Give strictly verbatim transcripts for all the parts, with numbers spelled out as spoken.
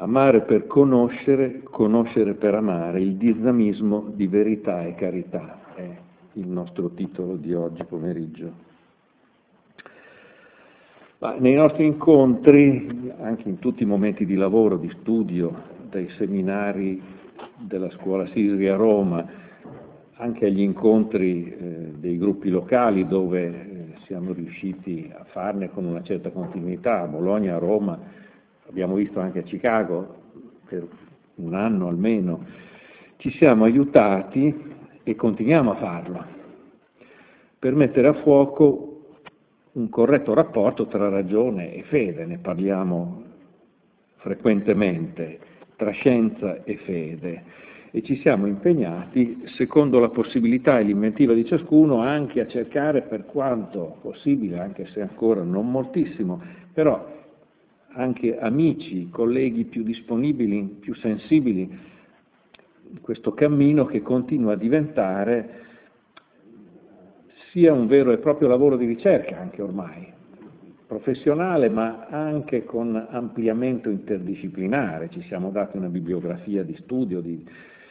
Amare per conoscere, conoscere per amare, il dinamismo di verità e carità è il nostro titolo di oggi pomeriggio. Ma nei nostri incontri, anche in tutti i momenti di lavoro, di studio, dai seminari della scuola Siri a Roma, anche agli incontri eh, dei gruppi locali dove eh, siamo riusciti a farne con una certa continuità, a Bologna, a Roma, abbiamo visto anche a Chicago per un anno almeno, ci siamo aiutati e continuiamo a farlo per mettere a fuoco un corretto rapporto tra ragione e fede, ne parliamo frequentemente, tra scienza e fede, e ci siamo impegnati, secondo la possibilità e l'inventiva di ciascuno, anche a cercare, per quanto possibile, anche se ancora non moltissimo, però anche amici, colleghi più disponibili, più sensibili, in questo cammino che continua a diventare sia un vero e proprio lavoro di ricerca, anche ormai, professionale, ma anche con ampliamento interdisciplinare. Ci siamo dati una bibliografia di studio, di...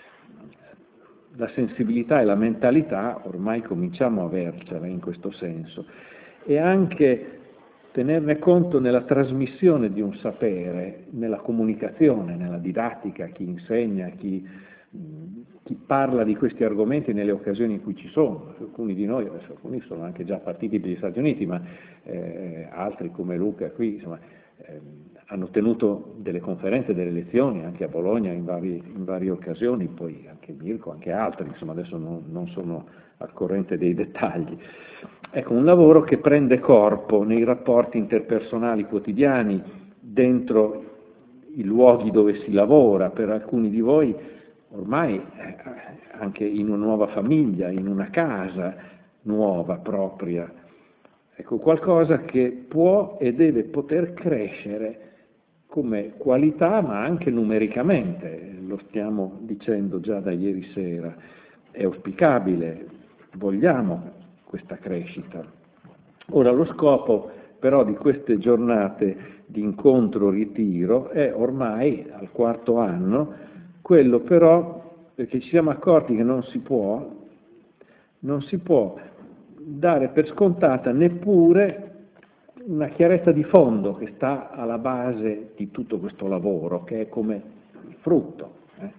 la sensibilità e la mentalità ormai cominciamo a avercela in questo senso, e anche tenerne conto nella trasmissione di un sapere, nella comunicazione, nella didattica, chi insegna, chi, chi parla di questi argomenti nelle occasioni in cui ci sono. Alcuni di noi, adesso alcuni sono anche già partiti per gli Stati Uniti, ma eh, altri come Luca qui, insomma, eh, hanno tenuto delle conferenze, delle lezioni anche a Bologna in, vari, in varie occasioni, poi anche Mirko, anche altri, insomma adesso non, non sono al corrente dei dettagli. Ecco, un lavoro che prende corpo nei rapporti interpersonali quotidiani, dentro i luoghi dove si lavora, per alcuni di voi ormai eh, anche in una nuova famiglia, in una casa nuova propria. Ecco, qualcosa che può e deve poter crescere come qualità, ma anche numericamente, lo stiamo dicendo già da ieri sera. È auspicabile, vogliamo questa crescita. Ora, lo scopo però di queste giornate di incontro-ritiro è ormai al quarto anno, quello però, perché ci siamo accorti che non si può, non si può dare per scontata neppure una chiarezza di fondo che sta alla base di tutto questo lavoro, che è come il frutto.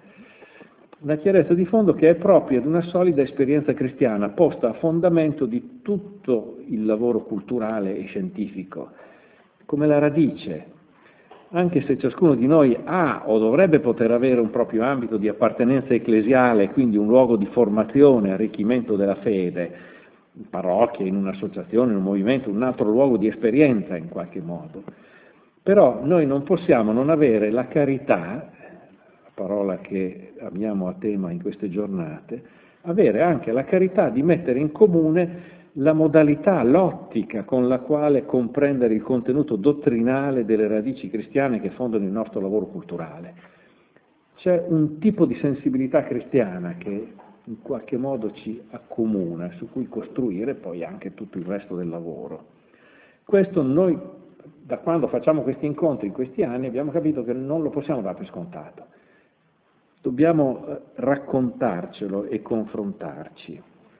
Una chiarezza di fondo che è propria di una solida esperienza cristiana, posta a fondamento di tutto il lavoro culturale e scientifico, come la radice. Anche se ciascuno di noi ha o dovrebbe poter avere un proprio ambito di appartenenza ecclesiale, quindi un luogo di formazione, arricchimento della fede, in parrocchia, in un'associazione, in un movimento, un altro luogo di esperienza in qualche modo. Però noi non possiamo non avere la carità, parola che abbiamo a tema in queste giornate, avere anche la carità di mettere in comune la modalità, l'ottica con la quale comprendere il contenuto dottrinale delle radici cristiane che fondano il nostro lavoro culturale. C'è un tipo di sensibilità cristiana che in qualche modo ci accomuna, su cui costruire poi anche tutto il resto del lavoro. Questo noi, da quando facciamo questi incontri in questi anni, abbiamo capito che non lo possiamo dare per scontato. Dobbiamo raccontarcelo e confrontarci.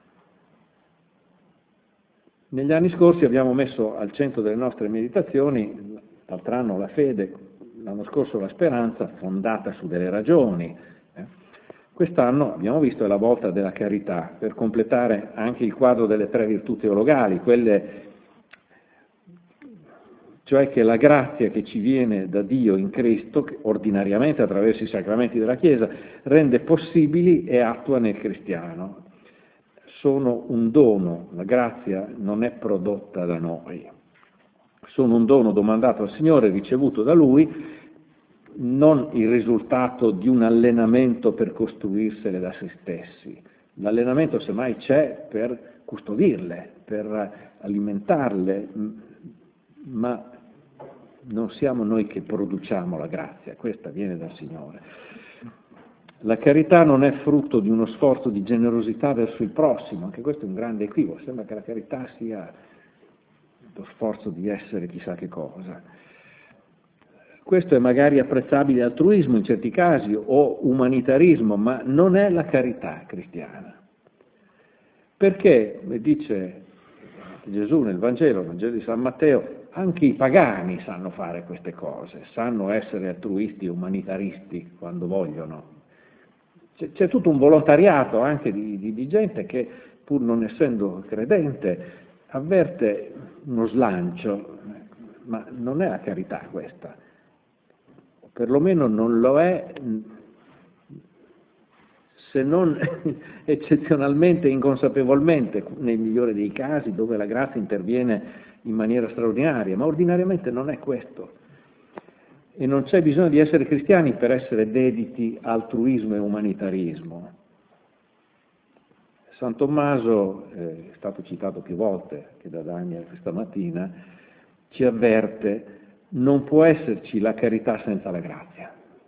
Negli anni scorsi abbiamo messo al centro delle nostre meditazioni, l'altro anno la fede, l'anno scorso la speranza, fondata su delle ragioni. Eh. Quest'anno abbiamo visto è la volta della carità, per completare anche il quadro delle tre virtù teologali, quelle, cioè che la grazia che ci viene da Dio in Cristo, che ordinariamente attraverso i sacramenti della Chiesa, rende possibili e attua nel cristiano. Sono un dono, la grazia non è prodotta da noi, sono un dono domandato al Signore, ricevuto da Lui, non il risultato di un allenamento per costruirsele da se stessi. L'allenamento semmai c'è per custodirle, per alimentarle, ma non siamo noi che produciamo la grazia, questa viene dal Signore. La carità non è frutto di uno sforzo di generosità verso il prossimo, anche questo è un grande equivoco, sembra che la carità sia lo sforzo di essere chissà che cosa. Questo è magari apprezzabile altruismo in certi casi o umanitarismo, ma non è la carità cristiana. Perché, dice Gesù nel Vangelo, nel Vangelo di San Matteo, anche i pagani sanno fare queste cose, sanno essere altruisti e umanitaristi quando vogliono. C'è, c'è tutto un volontariato anche di, di, di gente che, pur non essendo credente, avverte uno slancio, ma non è la carità questa. Perlomeno non lo è, se non eccezionalmente, inconsapevolmente, nel migliore dei casi, dove la grazia interviene in maniera straordinaria, ma ordinariamente non è questo. E non c'è bisogno di essere cristiani per essere dediti a altruismo e umanitarismo. San Tommaso, eh, è stato citato più volte anche da Daniel questa mattina, ci avverte: non può esserci la carità senza la grazia.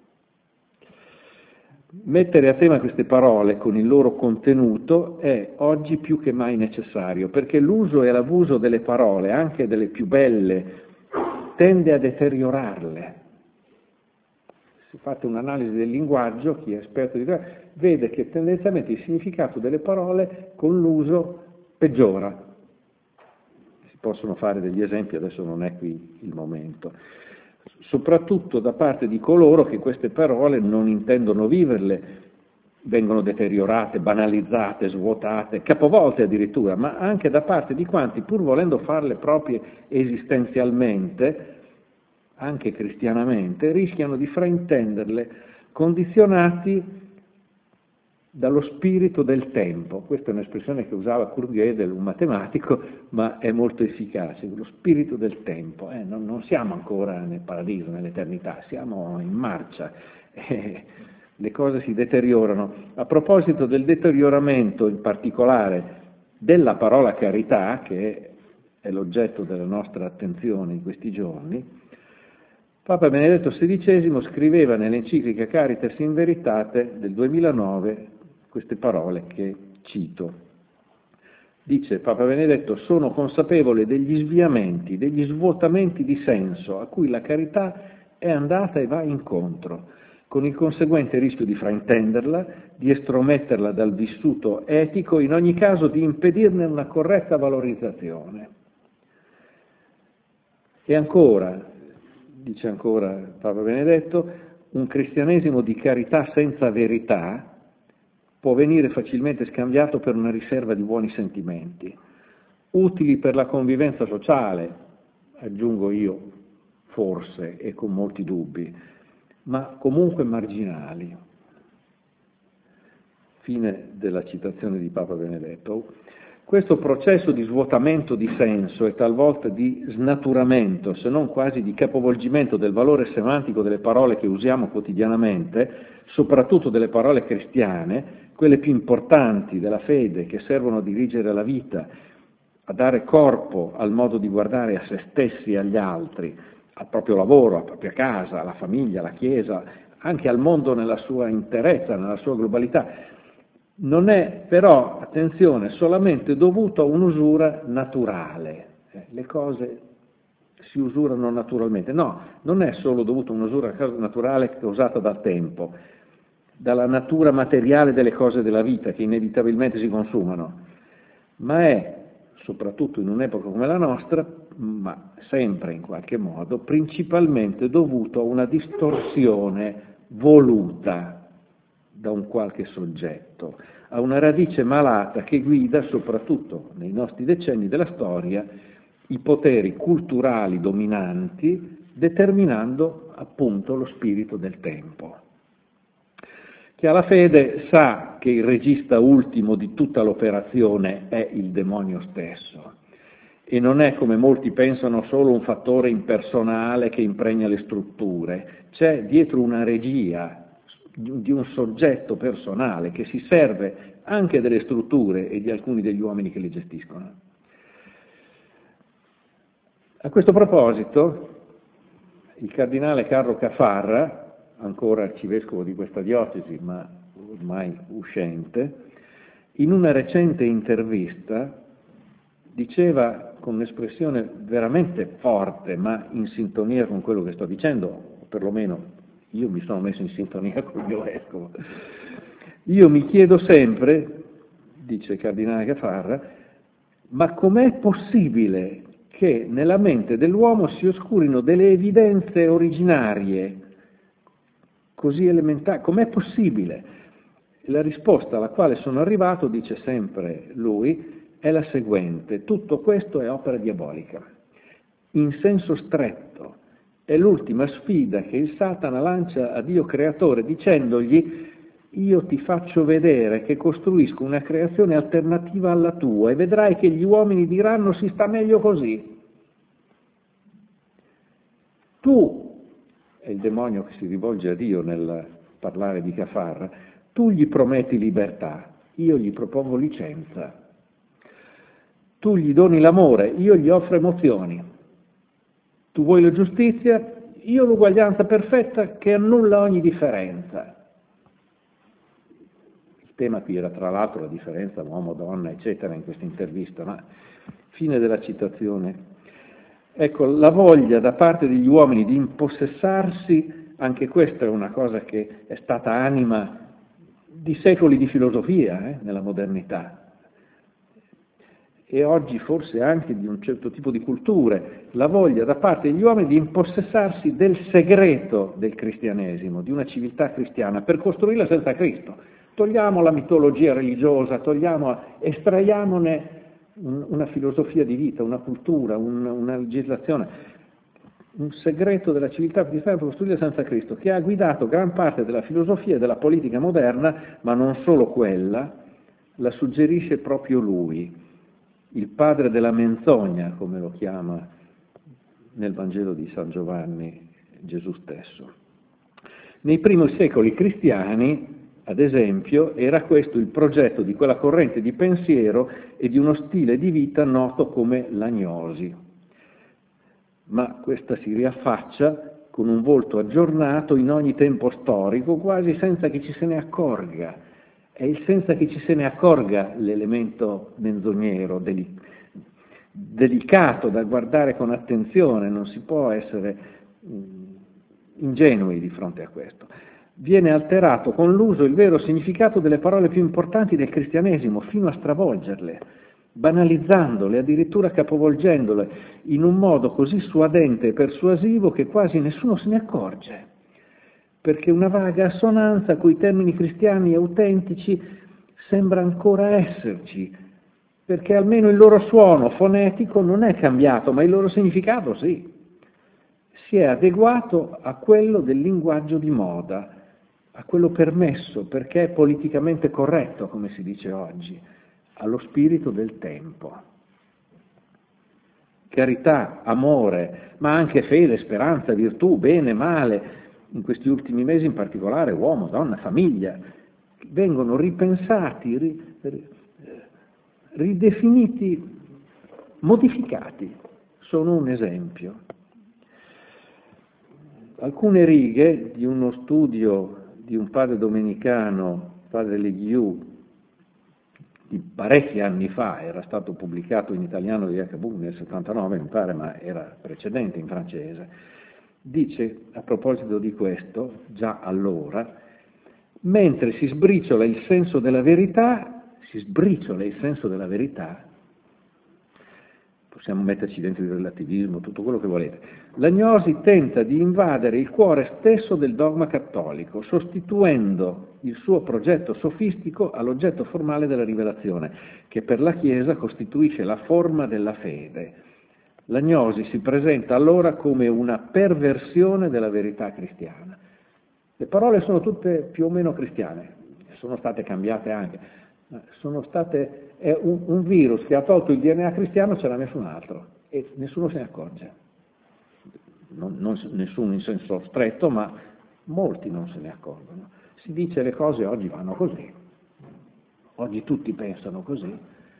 Mettere a tema queste parole con il loro contenuto è oggi più che mai necessario, perché l'uso e l'abuso delle parole, anche delle più belle, tende a deteriorarle. Se fate un'analisi del linguaggio, chi è esperto di questo vede che tendenzialmente il significato delle parole con l'uso peggiora. Possono fare degli esempi, adesso non è qui il momento, soprattutto da parte di coloro che queste parole non intendono viverle, vengono deteriorate, banalizzate, svuotate, capovolte addirittura, ma anche da parte di quanti, pur volendo farle proprie esistenzialmente, anche cristianamente, rischiano di fraintenderle, condizionati dallo spirito del tempo. Questa è un'espressione che usava Kurt Gödel, un matematico, ma è molto efficace, lo spirito del tempo. Eh, non, non siamo ancora nel paradiso, nell'eternità, siamo in marcia, eh, le cose si deteriorano. A proposito del deterioramento, in particolare della parola carità, che è l'oggetto della nostra attenzione in questi giorni, Papa Benedetto sedicesimo scriveva nell'enciclica Caritas in Veritate del duemilanove queste parole che cito. Dice Papa Benedetto: sono consapevole degli sviamenti, degli svuotamenti di senso a cui la carità è andata e va incontro, con il conseguente rischio di fraintenderla, di estrometterla dal vissuto etico, in ogni caso di impedirne una corretta valorizzazione. E ancora, dice ancora Papa Benedetto, un cristianesimo di carità senza verità può venire facilmente scambiato per una riserva di buoni sentimenti, utili per la convivenza sociale, aggiungo io, forse, e con molti dubbi, ma comunque marginali. Fine della citazione di Papa Benedetto. Questo processo di svuotamento di senso e talvolta di snaturamento, se non quasi di capovolgimento del valore semantico delle parole che usiamo quotidianamente, soprattutto delle parole cristiane, quelle più importanti della fede, che servono a dirigere la vita, a dare corpo al modo di guardare a se stessi e agli altri, al proprio lavoro, alla propria casa, alla famiglia, alla Chiesa, anche al mondo nella sua interezza, nella sua globalità. Non è però, attenzione, solamente dovuto a un'usura naturale. Eh, le cose si usurano naturalmente. No, non è solo dovuto a un'usura naturale causata dal tempo, dalla natura materiale delle cose della vita che inevitabilmente si consumano, ma è, soprattutto in un'epoca come la nostra, ma sempre in qualche modo, principalmente dovuto a una distorsione voluta da un qualche soggetto, a una radice malata che guida, soprattutto nei nostri decenni della storia, i poteri culturali dominanti, determinando appunto lo spirito del tempo. Chi ha la fede sa che il regista ultimo di tutta l'operazione è il demonio stesso e non è, come molti pensano, solo un fattore impersonale che impregna le strutture. C'è dietro una regia di un soggetto personale che si serve anche delle strutture e di alcuni degli uomini che le gestiscono. A questo proposito, il cardinale Carlo Caffarra, ancora arcivescovo di questa diocesi, ma ormai uscente, in una recente intervista diceva con un'espressione veramente forte, ma in sintonia con quello che sto dicendo, perlomeno io mi sono messo in sintonia con il mio vescovo, io mi chiedo sempre, dice il cardinale Caffarra, ma com'è possibile che nella mente dell'uomo si oscurino delle evidenze originarie così elementari? Com'è possibile? La risposta alla quale sono arrivato, dice sempre lui, è la seguente: tutto questo è opera diabolica. In senso stretto, è l'ultima sfida che il Satana lancia a Dio creatore dicendogli: io ti faccio vedere che costruisco una creazione alternativa alla tua e vedrai che gli uomini diranno si sta meglio così. Tu, è il demonio che si rivolge a Dio nel parlare di Caffarra, tu gli prometti libertà, io gli propongo licenza. Tu gli doni l'amore, io gli offro emozioni. Tu vuoi la giustizia, io l'uguaglianza perfetta che annulla ogni differenza. Il tema qui era tra l'altro la differenza uomo-donna, eccetera, in questa intervista, ma fine della citazione. Ecco, la voglia da parte degli uomini di impossessarsi, anche questa è una cosa che è stata anima di secoli di filosofia eh, nella modernità. E oggi forse anche di un certo tipo di culture, la voglia da parte degli uomini di impossessarsi del segreto del cristianesimo, di una civiltà cristiana, per costruirla senza Cristo. Togliamo la mitologia religiosa, togliamo, estraiamone un, una filosofia di vita, una cultura, un, una legislazione, un segreto della civiltà cristiana per costruirla senza Cristo, che ha guidato gran parte della filosofia e della politica moderna, ma non solo quella, la suggerisce proprio lui. Il padre della menzogna, come lo chiama nel Vangelo di San Giovanni Gesù stesso. Nei primi secoli cristiani, ad esempio, era questo il progetto di quella corrente di pensiero e di uno stile di vita noto come l'agnosi. Ma questa si riaffaccia con un volto aggiornato in ogni tempo storico, quasi senza che ci se ne accorga. È il senza che ci se ne accorga l'elemento menzognero, delic- delicato da guardare con attenzione, non si può essere ingenui di fronte a questo. Viene alterato con l'uso il vero significato delle parole più importanti del cristianesimo, fino a stravolgerle, banalizzandole, addirittura capovolgendole, in un modo così suadente e persuasivo che quasi nessuno se ne accorge. Perché una vaga assonanza coi termini cristiani autentici sembra ancora esserci, perché almeno il loro suono fonetico non è cambiato, ma il loro significato sì. Si è adeguato a quello del linguaggio di moda, a quello permesso, perché è politicamente corretto, come si dice oggi, allo spirito del tempo. Carità, amore, ma anche fede, speranza, virtù, bene, male, in questi ultimi mesi in particolare uomo, donna, famiglia, vengono ripensati, ri, ridefiniti, modificati. Sono un esempio. Alcune righe di uno studio di un padre domenicano, padre Leghiou, di parecchi anni fa, era stato pubblicato in italiano da Jacques nel settantanove, mi pare, ma era precedente in francese. Dice, a proposito di questo, già allora, mentre si sbriciola il senso della verità, si sbriciola il senso della verità, possiamo metterci dentro il relativismo, tutto quello che volete, l'agnosi tenta di invadere il cuore stesso del dogma cattolico, sostituendo il suo progetto sofistico all'oggetto formale della rivelazione, che per la Chiesa costituisce la forma della fede. L'agnosi si presenta allora come una perversione della verità cristiana. Le parole sono tutte più o meno cristiane, sono state cambiate anche, sono state, è un, un virus che ha tolto il D N A cristiano, ce l'ha messo un altro e nessuno se ne accorge. Non, non, nessuno in senso stretto, ma molti non se ne accorgono. Si dice le cose oggi vanno così, oggi tutti pensano così.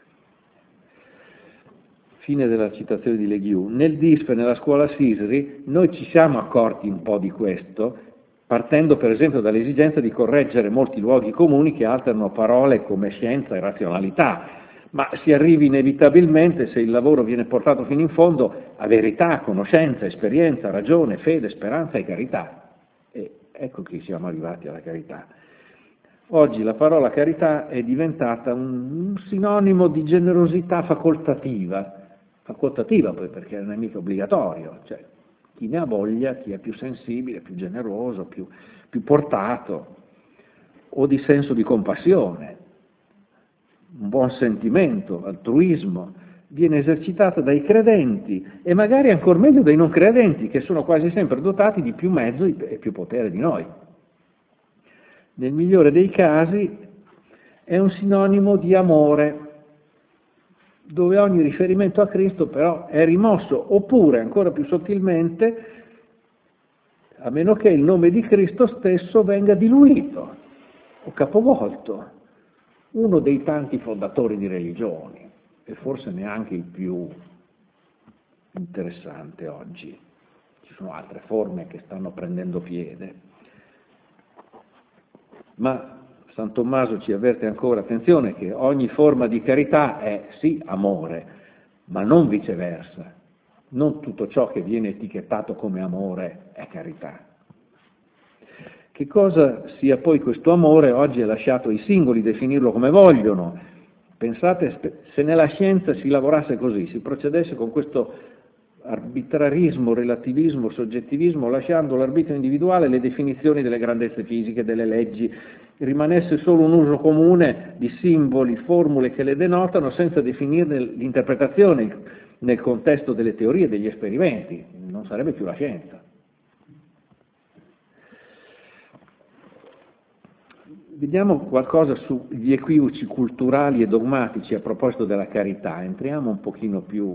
Fine della citazione di Leghiou. Nel D I S F e nella scuola Sisri noi ci siamo accorti un po' di questo, partendo per esempio dall'esigenza di correggere molti luoghi comuni che alterano parole come scienza e razionalità, ma si arrivi inevitabilmente, se il lavoro viene portato fino in fondo, a verità, conoscenza, esperienza, ragione, fede, speranza e carità. Ecco che siamo arrivati alla carità. Oggi la parola carità è diventata un, un sinonimo di generosità facoltativa, facoltativa poi perché non è mica obbligatorio, cioè chi ne ha voglia, chi è più sensibile, più generoso, più, più portato, o di senso di compassione, un buon sentimento, altruismo, viene esercitata dai credenti e magari ancor meglio dai non credenti, che sono quasi sempre dotati di più mezzo e più potere di noi. Nel migliore dei casi è un sinonimo di amore, dove ogni riferimento a Cristo però è rimosso, oppure ancora più sottilmente, a meno che il nome di Cristo stesso venga diluito o capovolto, uno dei tanti fondatori di religioni, e forse neanche il più interessante oggi. Ci sono altre forme che stanno prendendo piede. Ma San Tommaso ci avverte ancora, attenzione, che ogni forma di carità è sì amore, ma non viceversa. Non tutto ciò che viene etichettato come amore è carità. Che cosa sia poi questo amore oggi è lasciato ai singoli definirlo come vogliono. Pensate, se nella scienza si lavorasse così, si procedesse con questo arbitrarismo, relativismo, soggettivismo, lasciando l'arbitrio individuale le definizioni delle grandezze fisiche, delle leggi, rimanesse solo un uso comune di simboli, formule che le denotano senza definirne l'interpretazione nel contesto delle teorie e degli esperimenti, non sarebbe più la scienza. Vediamo qualcosa sugli equivoci culturali e dogmatici a proposito della carità, entriamo un pochino più,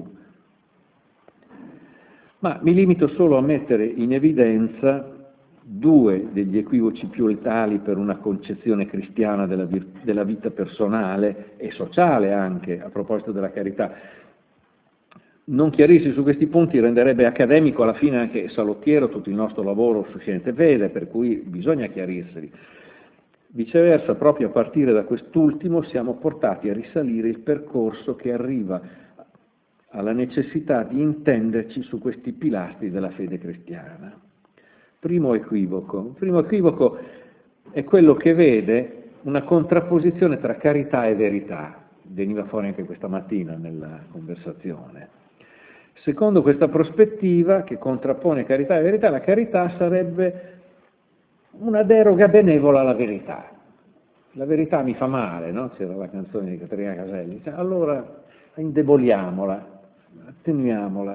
ma mi limito solo a mettere in evidenza due degli equivoci più letali per una concezione cristiana della, della vita personale e sociale anche a proposito della carità. Non chiarirsi su questi punti renderebbe accademico alla fine anche salottiero tutto il nostro lavoro su Scienza e Fede, per cui bisogna chiarirseli. Viceversa, proprio a partire da quest'ultimo siamo portati a risalire il percorso che arriva alla necessità di intenderci su questi pilastri della fede cristiana. Primo equivoco. Il primo equivoco è quello che vede una contrapposizione tra carità e verità. Veniva fuori anche questa mattina nella conversazione. Secondo questa prospettiva, che contrappone carità e verità, la carità sarebbe una deroga benevola alla verità. La verità mi fa male, no? C'era la canzone di Caterina Caselli. Cioè, allora indeboliamola, attenuiamola.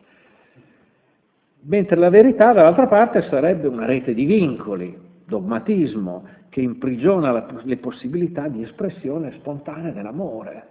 Mentre la verità, dall'altra parte, sarebbe una rete di vincoli, dogmatismo, che imprigiona la, le possibilità di espressione spontanea dell'amore.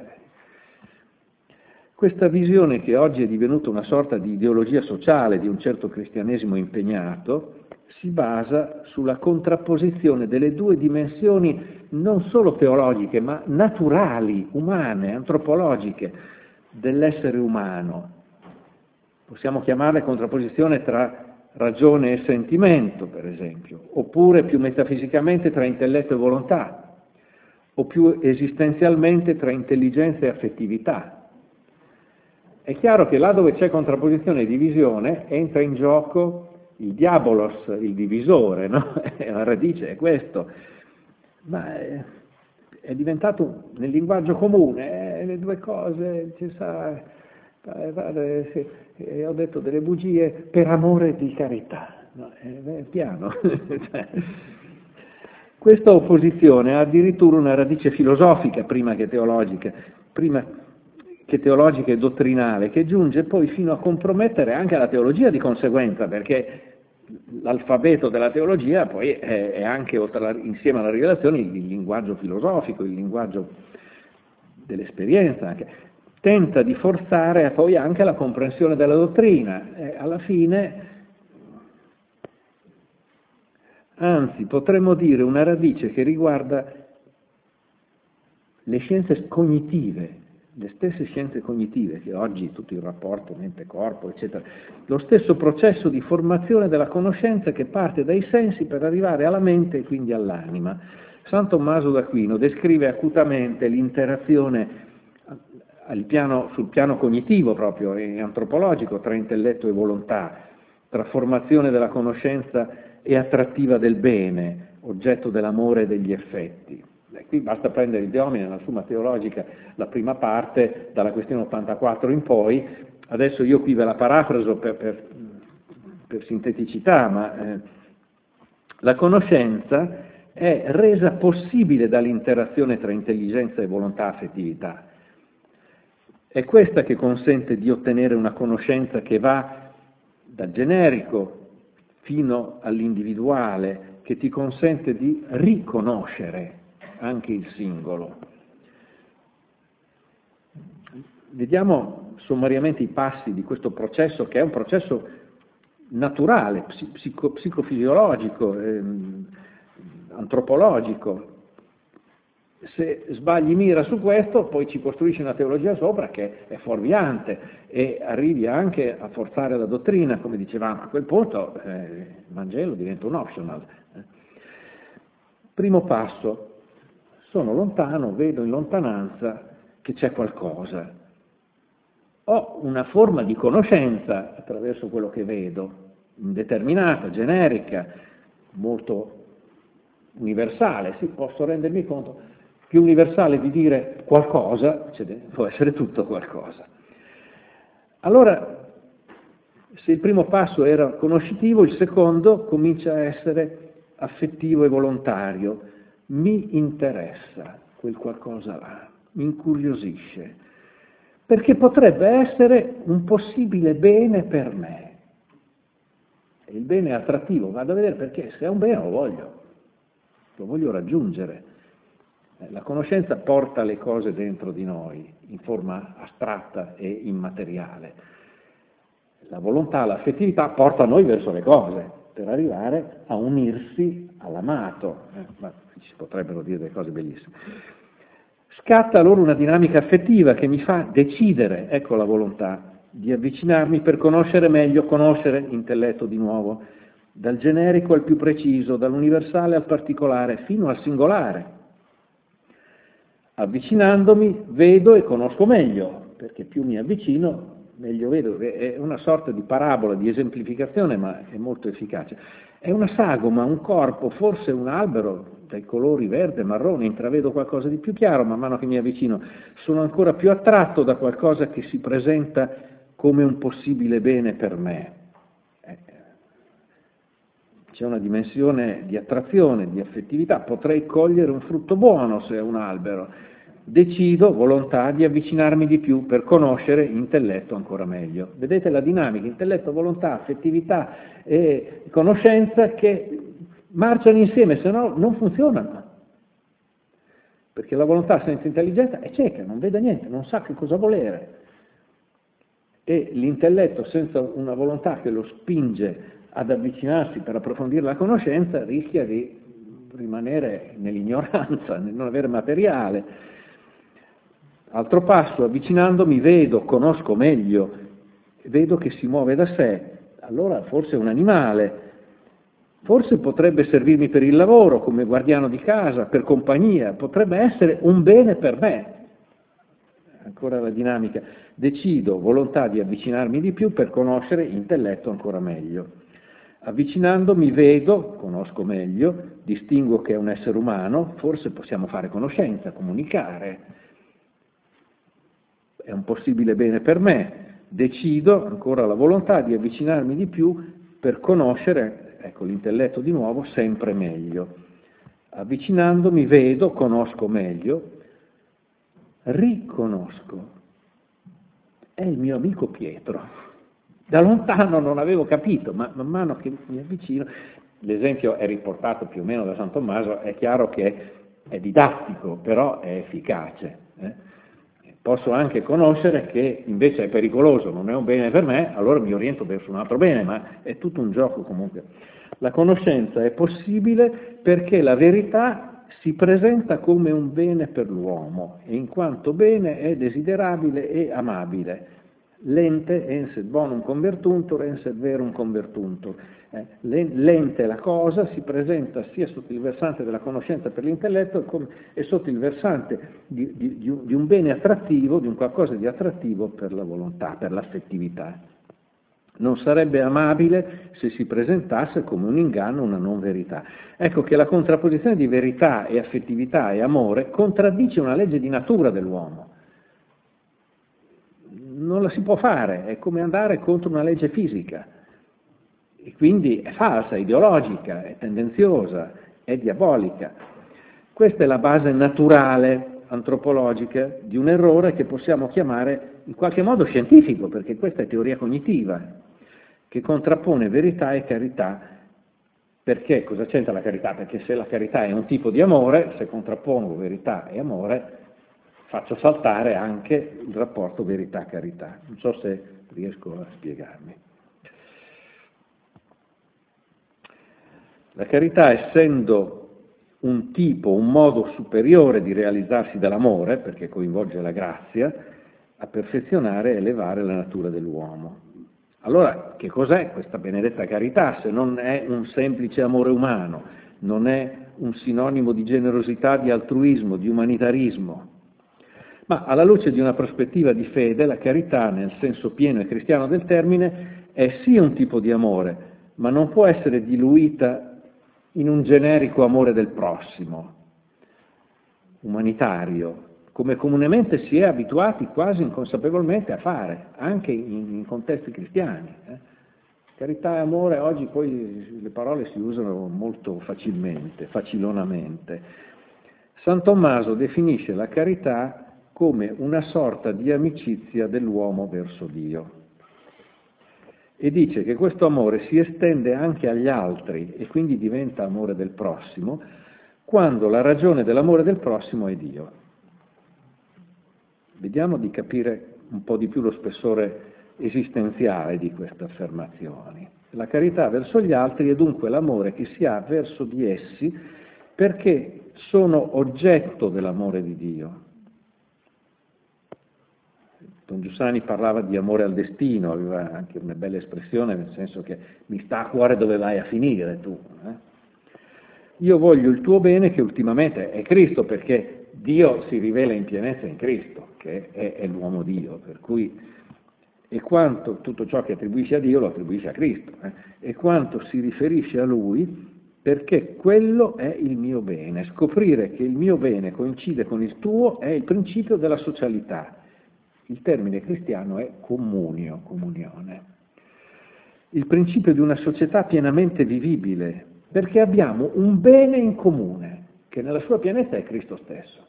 Questa visione, che oggi è divenuta una sorta di ideologia sociale di un certo cristianesimo impegnato, si basa sulla contrapposizione delle due dimensioni non solo teologiche, ma naturali, umane, antropologiche dell'essere umano. Possiamo chiamarle contrapposizione tra ragione e sentimento, per esempio, oppure più metafisicamente tra intelletto e volontà, o più esistenzialmente tra intelligenza e affettività. È chiaro che là dove c'è contrapposizione e divisione entra in gioco il diabolos, il divisore, no? La radice è questo, ma è, è diventato nel linguaggio comune, eh, le due cose, ci sa, padre, sì, eh, ho detto delle bugie per amore di carità, no? È piano. Cioè, questa opposizione ha addirittura una radice filosofica prima che teologica, prima che teologica e dottrinale, che giunge poi fino a compromettere anche la teologia di conseguenza, perché l'alfabeto della teologia poi è, è anche, la, insieme alla rivelazione, il, il linguaggio filosofico, il linguaggio dell'esperienza, anche. Tenta di forzare poi anche la comprensione della dottrina, e alla fine, anzi, potremmo dire una radice che riguarda le scienze cognitive, le stesse scienze cognitive, che oggi tutto il rapporto mente-corpo, eccetera, lo stesso processo di formazione della conoscenza che parte dai sensi per arrivare alla mente e quindi all'anima. San Tommaso d'Aquino descrive acutamente l'interazione al piano, sul piano cognitivo proprio e antropologico tra intelletto e volontà, tra formazione della conoscenza e attrattiva del bene, oggetto dell'amore e degli effetti. Beh, qui basta prendere il De Homine nella Summa Teologica, la prima parte, dalla questione ottantaquattro in poi. Adesso io qui ve la parafraso per, per, per sinteticità, ma eh, la conoscenza è resa possibile dall'interazione tra intelligenza e volontà affettività. È questa che consente di ottenere una conoscenza che va dal generico fino all'individuale, che ti consente di riconoscere anche il singolo. Vediamo sommariamente i passi di questo processo, che è un processo naturale, psico, psicofisiologico, ehm, antropologico. Se sbagli mira su questo, poi ci costruisci una teologia sopra che è fuorviante e arrivi anche a forzare la dottrina, come dicevamo. A quel punto eh, il Vangelo diventa un optional. Primo passo: sono lontano, vedo in lontananza che c'è qualcosa. Ho una forma di conoscenza attraverso quello che vedo, indeterminata, generica, molto universale. Sì, posso rendermi conto. Più universale di dire qualcosa, cioè può essere tutto qualcosa. Allora, se il primo passo era conoscitivo, il secondo comincia a essere affettivo e volontario. Mi interessa quel qualcosa là, mi incuriosisce, perché potrebbe essere un possibile bene per me. E il bene è attrattivo, vado a vedere perché se è un bene lo voglio, lo voglio raggiungere. La conoscenza porta le cose dentro di noi in forma astratta e immateriale. La volontà, l'affettività porta noi verso le cose per arrivare a unirsi all'amato. Eh, ma ci potrebbero dire delle cose bellissime. Scatta allora una dinamica affettiva che mi fa decidere, ecco la volontà, di avvicinarmi per conoscere meglio, conoscere intelletto di nuovo, dal generico al più preciso, dall'universale al particolare, fino al singolare. Avvicinandomi vedo e conosco meglio, perché più mi avvicino meglio vedo. È una sorta di parabola, di esemplificazione, ma è molto efficace. È una sagoma, un corpo, forse un albero dai colori verde, marrone, intravedo qualcosa di più chiaro man mano che mi avvicino, sono ancora più attratto da qualcosa che si presenta come un possibile bene per me. C'è una dimensione di attrazione, di affettività, potrei cogliere un frutto buono se è un albero. Decido, volontà, di avvicinarmi di più per conoscere intelletto ancora meglio. Vedete la dinamica, intelletto, volontà, affettività e conoscenza che marciano insieme, se no non funzionano. Perché la volontà senza intelligenza è cieca, non vede niente, non sa che cosa volere. E l'intelletto senza una volontà che lo spinge ad avvicinarsi per approfondire la conoscenza rischia di rimanere nell'ignoranza, nel non avere materiale. Altro passo: avvicinandomi vedo, conosco meglio, vedo che si muove da sé, allora forse è un animale, forse potrebbe servirmi per il lavoro, come guardiano di casa, per compagnia, potrebbe essere un bene per me. Ancora la dinamica: decido, volontà di avvicinarmi di più per conoscere intelletto ancora meglio. Avvicinandomi vedo, conosco meglio, distingo che è un essere umano, forse possiamo fare conoscenza, comunicare, è un possibile bene per me. Decido, ancora la volontà di avvicinarmi di più per conoscere, ecco l'intelletto di nuovo, sempre meglio. Avvicinandomi vedo, conosco meglio, riconosco. È il mio amico Pietro. Da lontano non avevo capito, ma man mano che mi avvicino, l'esempio è riportato più o meno da San Tommaso, è chiaro che è didattico, però è efficace. Eh? Posso anche conoscere che invece è pericoloso, non è un bene per me, allora mi oriento verso un altro bene, ma è tutto un gioco comunque. La conoscenza è possibile perché la verità si presenta come un bene per l'uomo, e in quanto bene è desiderabile e amabile. Lente enset bonum convertuntur, enset verum convertuntur. Eh, lente la cosa si presenta sia sotto il versante della conoscenza per l'intelletto e sotto il versante di, di, di un bene attrattivo, di un qualcosa di attrattivo per la volontà, per l'affettività. non sarebbe amabile se si presentasse come un inganno, una non verità. Ecco che la contrapposizione di verità e affettività e amore contraddice una legge di natura dell'uomo. Non la si può fare, è come andare contro una legge fisica, e quindi è falsa, è ideologica, è tendenziosa, è diabolica. Questa è la base naturale, antropologica, di un errore che possiamo chiamare in qualche modo scientifico, perché questa è teoria cognitiva, che contrappone verità e carità. Perché? Cosa c'entra la carità? Perché se la carità è un tipo di amore, se contrappongo verità e amore, faccio saltare anche il rapporto verità-carità. Non so se riesco a spiegarmi. La carità, essendo un tipo, un modo superiore di realizzarsi dall'amore, perché coinvolge la grazia, a perfezionare e elevare la natura dell'uomo. Allora, che cos'è questa benedetta carità se non è un semplice amore umano, non è un sinonimo di generosità, di altruismo, di umanitarismo? Ma alla luce di una prospettiva di fede, la carità, nel senso pieno e cristiano del termine, è sì un tipo di amore, ma non può essere diluita in un generico amore del prossimo, umanitario, come comunemente si è abituati quasi inconsapevolmente a fare, anche in, in contesti cristiani. Eh. Carità e amore oggi poi le parole si usano molto facilmente, facilonamente. San Tommaso definisce la carità come una sorta di amicizia dell'uomo verso Dio. E dice che questo amore si estende anche agli altri e quindi diventa amore del prossimo, quando la ragione dell'amore del prossimo è Dio. Vediamo di capire un po' di più lo spessore esistenziale di queste affermazioni. La carità verso gli altri è dunque l'amore che si ha verso di essi perché sono oggetto dell'amore di Dio. Don Giussani parlava di amore al destino, aveva anche una bella espressione, nel senso che mi sta a cuore dove vai a finire tu. Eh? Io voglio il tuo bene, che ultimamente è Cristo, perché Dio si rivela in pienezza in Cristo, che è, è l'uomo Dio, per cui e quanto tutto ciò che attribuisce a Dio lo attribuisce a Cristo, eh? E quanto si riferisce a Lui, perché quello è il mio bene. Scoprire che il mio bene coincide con il tuo è il principio della socialità. Il termine cristiano è comunio, comunione. Il principio di una società pienamente vivibile, perché abbiamo un bene in comune, che nella sua pienezza è Cristo stesso.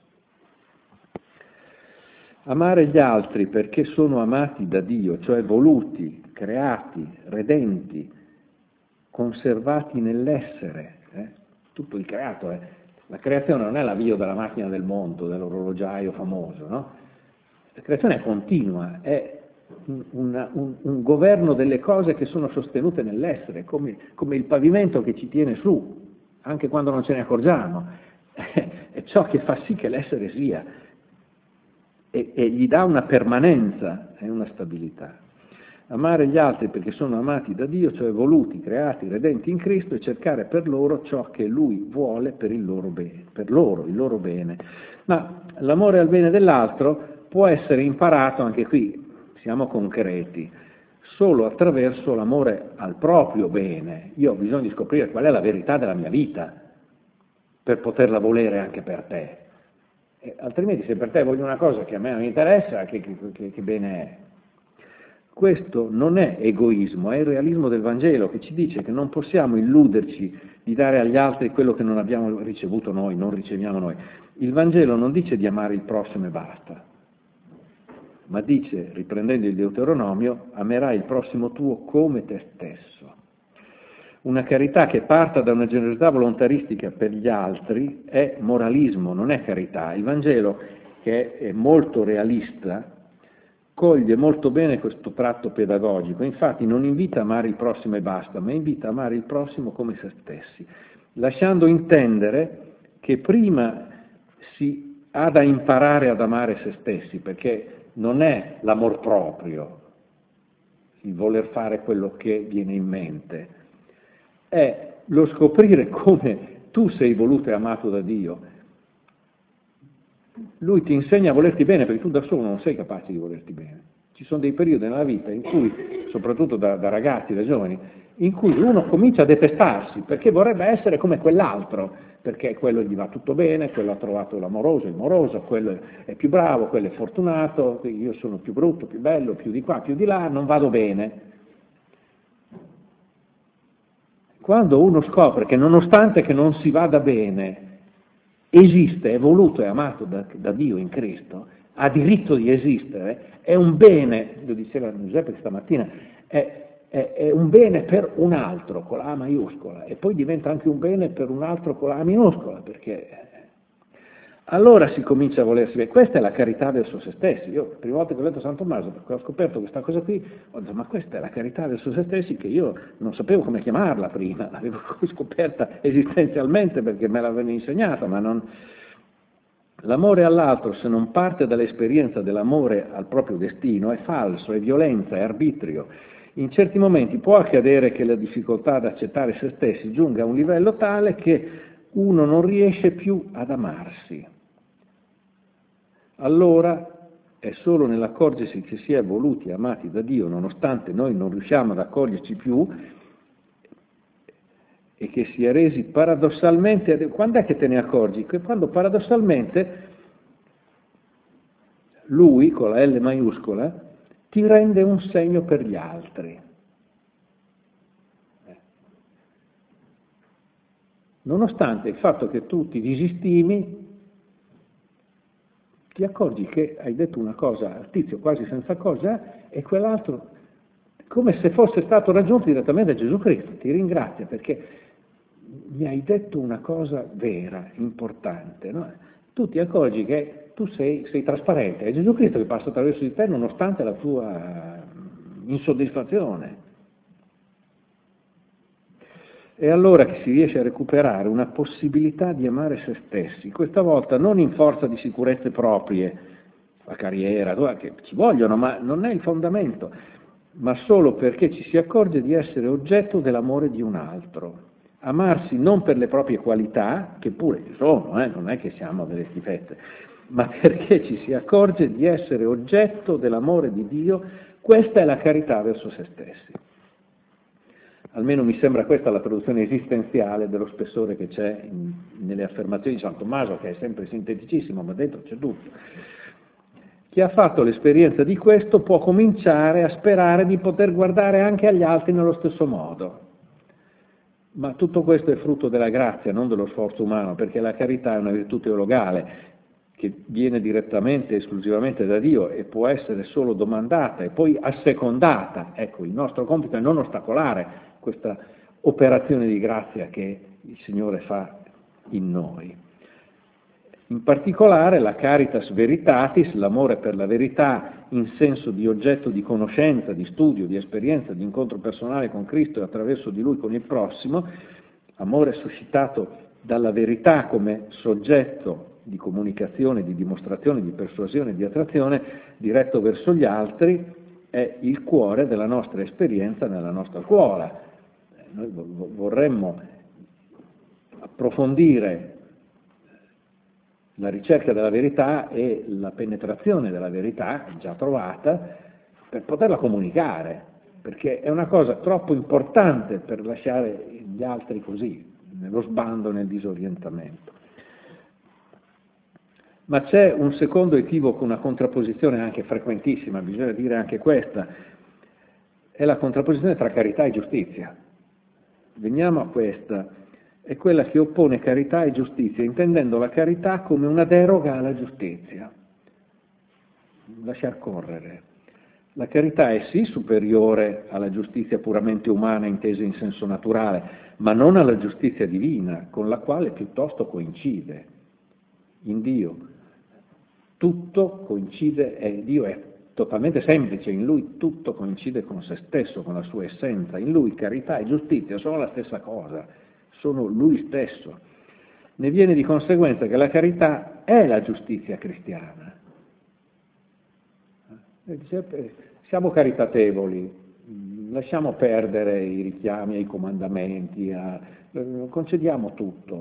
Amare gli altri perché sono amati da Dio, cioè voluti, creati, redenti, conservati nell'essere. Eh? Tutto il creato è. La creazione non è l'avvio della macchina del monto, dell'orologiaio famoso, no? La creazione è continua, è un, una, un, un governo delle cose che sono sostenute nell'essere, come, come il pavimento che ci tiene su, anche quando non ce ne accorgiamo. È ciò che fa sì che l'essere sia e, e gli dà una permanenza e una stabilità. Amare gli altri perché sono amati da Dio, cioè voluti, creati, redenti in Cristo, e cercare per loro ciò che Lui vuole per il loro bene, per loro, il loro bene. Ma l'amore al bene dell'altro può essere imparato, anche qui siamo concreti, solo attraverso l'amore al proprio bene. Io ho bisogno di scoprire qual è la verità della mia vita per poterla volere anche per te. E altrimenti se per te voglio una cosa che a me non interessa, che, che, che bene è? Questo non è egoismo, è il realismo del Vangelo che ci dice che non possiamo illuderci di dare agli altri quello che non abbiamo ricevuto noi, non riceviamo noi. Il Vangelo non dice di amare il prossimo e basta, ma dice, riprendendo il Deuteronomio, amerai il prossimo tuo come te stesso. Una carità che parta da una generosità volontaristica per gli altri è moralismo, non è carità. Il Vangelo, che è molto realista, coglie molto bene questo tratto pedagogico, infatti non invita a amare il prossimo e basta, ma invita a amare il prossimo come se stessi, lasciando intendere che prima si ha da imparare ad amare se stessi, perché non è l'amor proprio, il voler fare quello che viene in mente, è lo scoprire come tu sei voluto e amato da Dio. Lui ti insegna a volerti bene perché tu da solo non sei capace di volerti bene, Ci sono dei periodi nella vita in cui, soprattutto da, da ragazzi, da giovani, in cui uno comincia a detestarsi perché vorrebbe essere come quell'altro, perché quello gli va tutto bene, quello ha trovato l'amoroso, il moroso, quello è più bravo, quello è fortunato, io sono più brutto, più bello, più di qua, più di là, non vado bene. Quando uno scopre che nonostante che non si vada bene, esiste, è voluto e amato da, da Dio in Cristo, ha diritto di esistere, è un bene, lo diceva Giuseppe stamattina, è, è, è un bene per un altro con la A maiuscola e poi diventa anche un bene per un altro con la A minuscola, perché allora si comincia a volersi bene. Questa è la carità verso se stessi. Io, la prima volta che ho letto San Tommaso, perché ho scoperto questa cosa qui, ho detto, ma questa è la carità verso se stessi che io non sapevo come chiamarla prima, l'avevo scoperta esistenzialmente perché me l'avevano insegnata, ma non... L'amore all'altro, se non parte dall'esperienza dell'amore al proprio destino, è falso, è violenza, è arbitrio. In certi momenti può accadere che la difficoltà ad accettare se stessi giunga a un livello tale che uno non riesce più ad amarsi. Allora è solo nell'accorgersi che si è voluti e amati da Dio, nonostante noi non riusciamo ad accorgerci più, e che si è resi paradossalmente... Quando è che te ne accorgi? Che quando paradossalmente lui, con la L maiuscola, ti rende un segno per gli altri. Nonostante il fatto che tu ti disistimi, ti accorgi che hai detto una cosa al tizio quasi senza cosa e quell'altro, come se fosse stato raggiunto direttamente da Gesù Cristo, ti ringrazia perché mi hai detto una cosa vera, importante. No? Tu ti accorgi che tu sei, sei trasparente, è Gesù Cristo che passa attraverso di te nonostante la tua insoddisfazione. È allora che si riesce a recuperare una possibilità di amare se stessi, questa volta non in forza di sicurezze proprie, la carriera, che ci vogliono, ma non è il fondamento, ma solo perché ci si accorge di essere oggetto dell'amore di un altro. Amarsi non per le proprie qualità, che pure ci sono, eh, non è che siamo delle schifezze, ma perché ci si accorge di essere oggetto dell'amore di Dio, questa è la carità verso se stessi. Almeno mi sembra questa la traduzione esistenziale dello spessore che c'è in, nelle affermazioni di San Tommaso, che è sempre sinteticissimo, ma dentro c'è tutto. Chi ha fatto l'esperienza di questo può cominciare a sperare di poter guardare anche agli altri nello stesso modo. Ma tutto questo è frutto della grazia, non dello sforzo umano, perché la carità è una virtù teologale che viene direttamente e esclusivamente da Dio e può essere solo domandata e poi assecondata. Ecco, il nostro compito è non ostacolare questa operazione di grazia che il Signore fa in noi. In particolare la caritas veritatis, l'amore per la verità in senso di oggetto di conoscenza, di studio, di esperienza, di incontro personale con Cristo e attraverso di Lui con il prossimo, amore suscitato dalla verità come soggetto di comunicazione, di dimostrazione, di persuasione, di attrazione diretto verso gli altri, è il cuore della nostra esperienza nella nostra scuola. Noi vorremmo approfondire la ricerca della verità e la penetrazione della verità, già trovata, per poterla comunicare, perché è una cosa troppo importante per lasciare gli altri così, nello sbando, nel disorientamento. Ma c'è un secondo equivoco, una contrapposizione anche frequentissima, bisogna dire anche questa, è la contrapposizione tra carità e giustizia. Veniamo a questa, è quella che oppone carità e giustizia, intendendo la carità come una deroga alla giustizia. Lasciar correre. La carità è sì superiore alla giustizia puramente umana intesa in senso naturale, ma non alla giustizia divina, con la quale piuttosto coincide in Dio. Tutto coincide, e Dio è totalmente semplice, in Lui tutto coincide con se stesso, con la sua essenza, in Lui carità e giustizia sono la stessa cosa, sono Lui stesso. Ne viene di conseguenza che la carità è la giustizia cristiana. Siamo caritatevoli, lasciamo perdere i richiami ai comandamenti, a, concediamo tutto,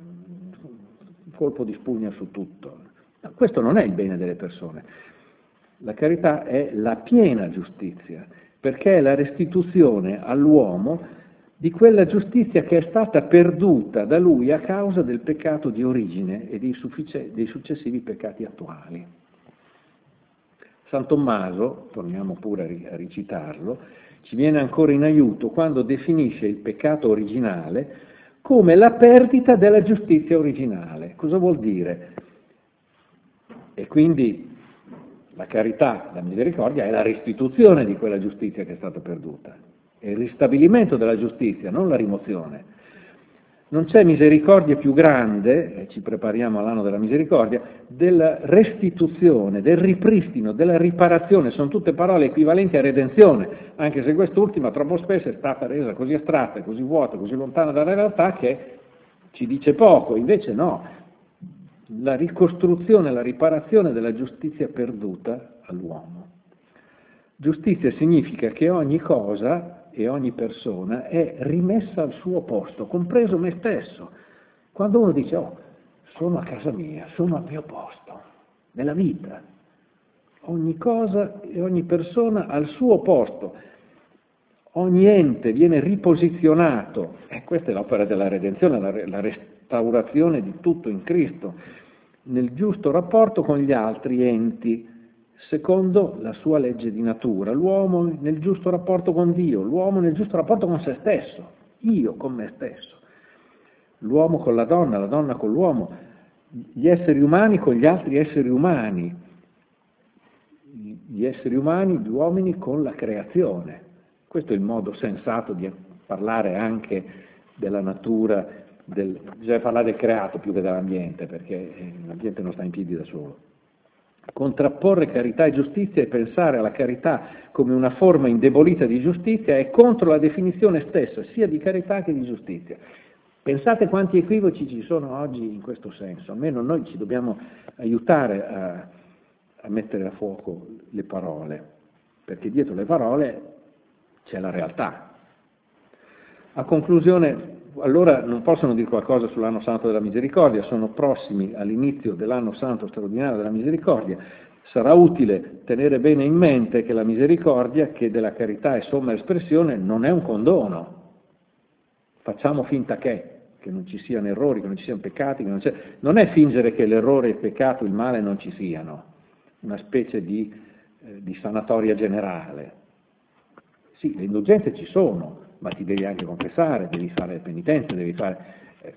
un colpo di spugna su tutto. Questo non è il bene delle persone. La carità è la piena giustizia, perché è la restituzione all'uomo di quella giustizia che è stata perduta da lui a causa del peccato di origine e dei, suffic- dei successivi peccati attuali. San Tommaso, torniamo pure a ricitarlo, ci viene ancora in aiuto quando definisce il peccato originale come la perdita della giustizia originale. Cosa vuol dire? E quindi la carità, la misericordia è la restituzione di quella giustizia che è stata perduta, è il ristabilimento della giustizia, non la rimozione. Non c'è misericordia più grande, e ci prepariamo all'anno della misericordia, della restituzione, del ripristino, della riparazione. Sono tutte parole equivalenti a redenzione, anche se quest'ultima troppo spesso è stata resa così astratta, così vuota, così lontana dalla realtà che ci dice poco. Invece no, la ricostruzione, la riparazione della giustizia perduta all'uomo. Giustizia significa che ogni cosa e ogni persona è rimessa al suo posto, compreso me stesso. Quando uno dice, oh, sono a casa mia, sono al mio posto, nella vita, ogni cosa e ogni persona al suo posto, ogni ente viene riposizionato, e questa è l'opera della redenzione, la, la restaurazione di tutto in Cristo, nel giusto rapporto con gli altri enti, secondo la sua legge di natura, l'uomo nel giusto rapporto con Dio, l'uomo nel giusto rapporto con se stesso, io con me stesso, l'uomo con la donna, la donna con l'uomo, gli esseri umani con gli altri esseri umani, gli esseri umani, gli uomini con la creazione. Questo è il modo sensato di parlare anche della natura, del, bisogna parlare del creato più che dell'ambiente, perché l'ambiente non sta in piedi da solo. Contrapporre carità e giustizia e pensare alla carità come una forma indebolita di giustizia è contro la definizione stessa sia di carità che di giustizia. Pensate quanti equivoci ci sono oggi in questo senso, almeno noi ci dobbiamo aiutare a, a mettere a fuoco le parole, perché dietro le parole c'è la realtà. A conclusione, allora non possono dire qualcosa sull'anno santo della misericordia, sono prossimi all'inizio dell'anno santo straordinario della misericordia. Sarà utile tenere bene in mente che la misericordia, che della carità è somma espressione, non è un condono. Facciamo finta che, che non ci siano errori, che non ci siano peccati, che non, c'è... non è fingere che l'errore, il peccato, il male non ci siano, una specie di, eh, di sanatoria generale. Sì, le indulgenze ci sono, ma ti devi anche confessare, devi fare penitenza, devi fare... Eh,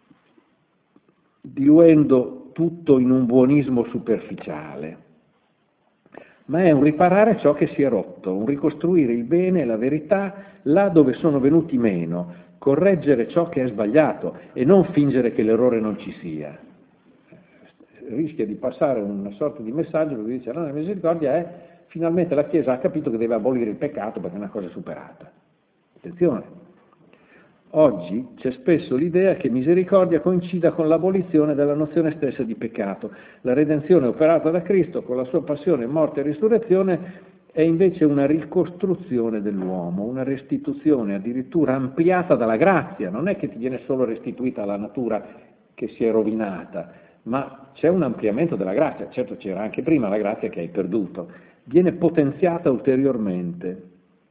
diluendo tutto in un buonismo superficiale. Ma è un riparare ciò che si è rotto, un ricostruire il bene e la verità là dove sono venuti meno, correggere ciò che è sbagliato e non fingere che l'errore non ci sia. Rischia di passare una sorta di messaggio che dice la misericordia è finalmente la Chiesa ha capito che deve abolire il peccato perché è una cosa superata. Attenzione, oggi c'è spesso l'idea che misericordia coincida con l'abolizione della nozione stessa di peccato. La redenzione operata da Cristo con la sua passione, morte e risurrezione è invece una ricostruzione dell'uomo, una restituzione addirittura ampliata dalla grazia. Non è che ti viene solo restituita la natura che si è rovinata, ma c'è un ampliamento della grazia. Certo c'era anche prima la grazia che hai perduto, viene potenziata ulteriormente.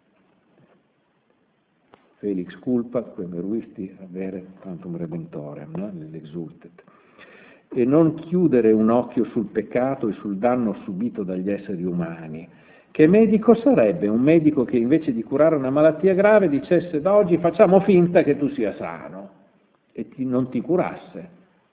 Felix culpa, quem eruisti avere tantum redentorem, no? Nell'exultet. E non chiudere un occhio sul peccato e sul danno subito dagli esseri umani. Che medico sarebbe un medico che invece di curare una malattia grave dicesse da oggi facciamo finta che tu sia sano e ti, non ti curasse?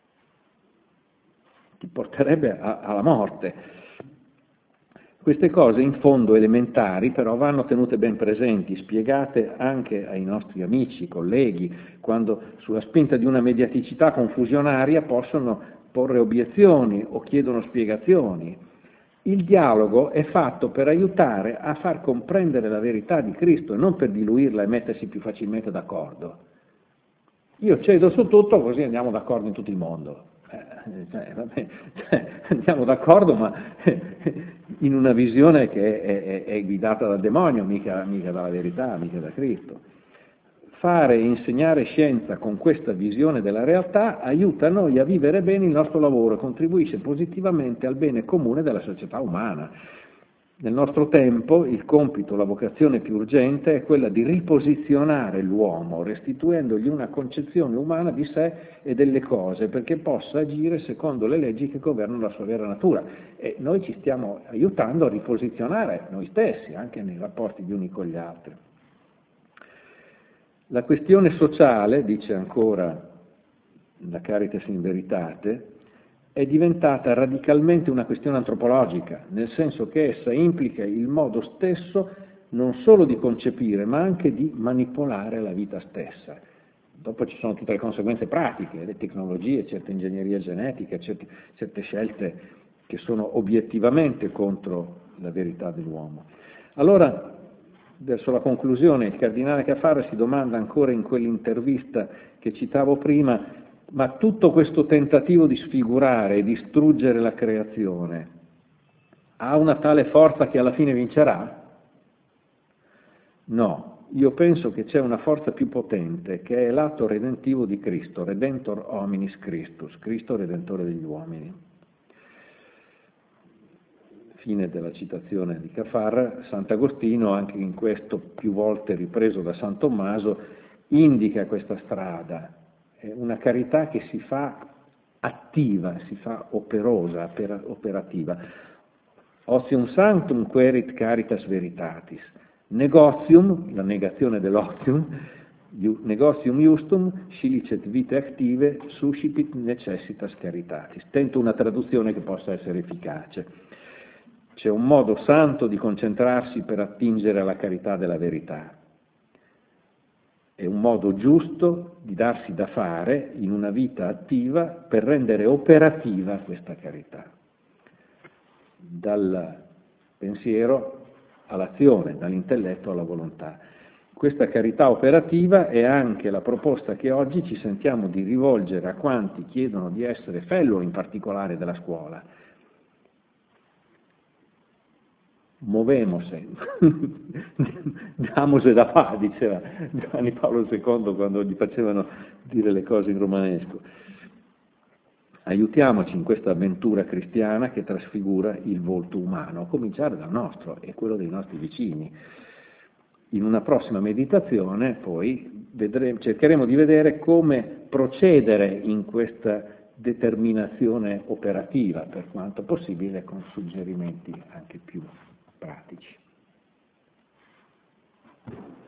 Ti porterebbe a, alla morte. Queste cose in fondo elementari però vanno tenute ben presenti, spiegate anche ai nostri amici, colleghi, quando sulla spinta di una mediaticità confusionaria possono porre obiezioni o chiedono spiegazioni. Il dialogo è fatto per aiutare a far comprendere la verità di Cristo e non per diluirla e mettersi più facilmente d'accordo. Io cedo su tutto così andiamo d'accordo in tutto il mondo. Eh, cioè, vabbè, cioè, andiamo d'accordo, ma in una visione che è, è, è guidata dal demonio, mica, mica dalla verità, mica da Cristo. Fare e insegnare scienza con questa visione della realtà aiuta noi a vivere bene il nostro lavoro e contribuisce positivamente al bene comune della società umana. Nel nostro tempo il compito, la vocazione più urgente è quella di riposizionare l'uomo, restituendogli una concezione umana di sé e delle cose, perché possa agire secondo le leggi che governano la sua vera natura. E noi ci stiamo aiutando a riposizionare noi stessi, anche nei rapporti gli uni con gli altri. La questione sociale, dice ancora la Caritas in Veritate, è diventata radicalmente una questione antropologica, nel senso che essa implica il modo stesso non solo di concepire, ma anche di manipolare la vita stessa. Dopo ci sono tutte le conseguenze pratiche, le tecnologie, certe ingegnerie genetiche, certe, certe scelte che sono obiettivamente contro la verità dell'uomo. Allora, verso la conclusione, il cardinale Caffarra si domanda ancora in quell'intervista che citavo prima: ma tutto questo tentativo di sfigurare e distruggere la creazione ha una tale forza che alla fine vincerà? No, io penso che c'è una forza più potente, che è l'atto redentivo di Cristo, Redentor hominis Christus, Cristo Redentore degli uomini. Fine della citazione di Caffarra. Sant'Agostino, anche in questo più volte ripreso da San Tommaso, indica questa strada. Una carità che si fa attiva, si fa operosa, operativa. Otium sanctum querit caritas veritatis. Negotium, la negazione dell'otium, negotium justum, scilicet vitae active, suscipit necessitas caritatis. Tento una traduzione che possa essere efficace. C'è un modo santo di concentrarsi per attingere alla carità della verità. È un modo giusto di darsi da fare in una vita attiva per rendere operativa questa carità, dal pensiero all'azione, dall'intelletto alla volontà. Questa carità operativa è anche la proposta che oggi ci sentiamo di rivolgere a quanti chiedono di essere fellow, in particolare della scuola. Movemose, damose da fa, diceva Giovanni Paolo secondo quando gli facevano dire le cose in romanesco. Aiutiamoci in questa avventura cristiana che trasfigura il volto umano, a cominciare dal nostro e quello dei nostri vicini. In una prossima meditazione poi vedremo, cercheremo di vedere come procedere in questa determinazione operativa, per quanto possibile, con suggerimenti anche più pratici.